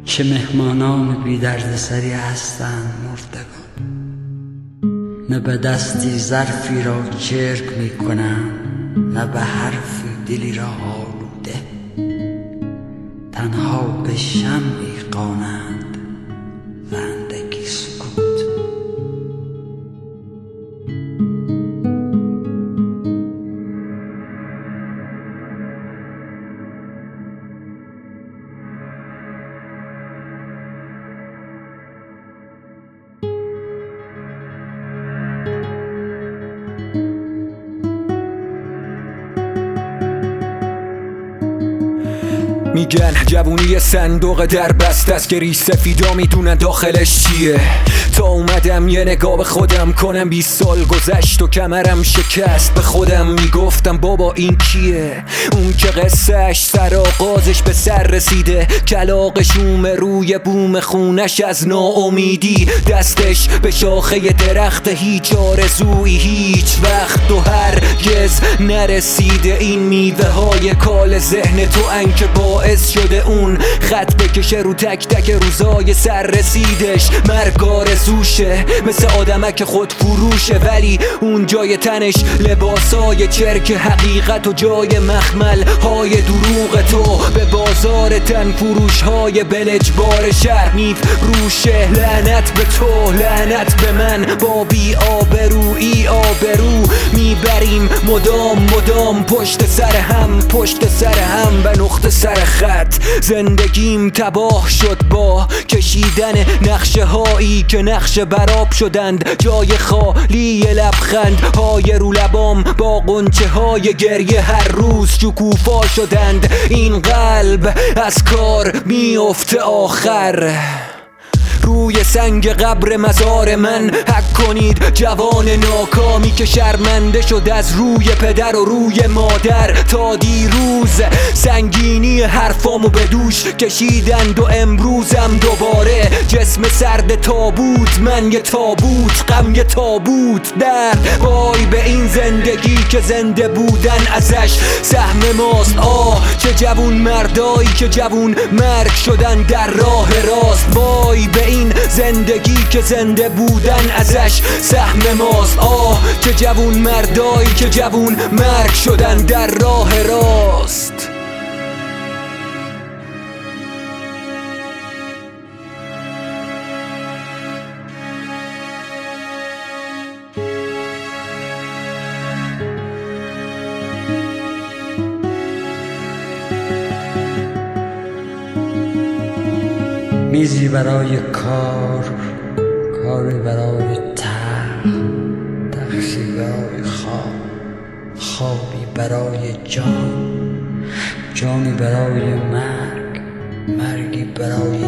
چه مهمانان بی درد سری هستند مردگان، نه به دستی ظرفی را چرک می کنند، نه به حرفی دلی را آلوده، تنها به شمعی خوانند و اندکی سکوت. میگن جوونی صندوق در بست است که ریش سفیدا میدونن داخلش چیه. تا اومدم یه نگاه به خودم کنم، 20 سال گذشت و کمرم شکست. به خودم میگفتم بابا این کیه؟ اون که قصهش سر آغازش به سر رسیده، کلاغش اومه روی بوم خونش از ناامیدی، دستش به شاخه درخت، هیچ آرزویی هیچ وقت و هرگز نرسیده. این میوه های کال ذهن تو انکه باعث شده اون خط بکشه رو تک تک روزای سر رسیدش. مرگ آرزوشه مثل آدمک خود فروشه، ولی اون جای تنش لباسای چرک حقیقت و جای مخمل های دروغ تو به بازار تن فروش های بلجبار شهر میفروشه. لعنت به تو، لعنت به من، با بی آبرویی آبرو میبریم مدام پشت سر هم، پشت سر هم به نقطه سر خط. زندگیم تباه شد با کشیدن نقشه هایی که نقشه براب شدند، جای خالی لبخند های رو لبام با قنچه های گریه هر روز شکوفا شدند. این قلب از کار میفته آخر، روی سنگ قبر مزار من حک کنید جوان ناکامی که شرمنده شد از روی پدر و روی مادر. تا دیروز سنگینی حرفامو به دوش کشیدند و امروزم دوباره جسم سرد تابوت، من یه تابوت، غم یه تابوت، درد. وای به این زندگی که زنده بودن ازش سهم ماست. چه جوون مردایی که جوون مرگ شدن در راه راست. وای به این زندگی که زنده بودن ازش سهم ماست. چه جوون مردایی که جوون مرگ شدن در راه راست. میزی برای کار، کاری برای تختی برای خواب، خوابی برای جان، جانی برای مرگ، مرگی برای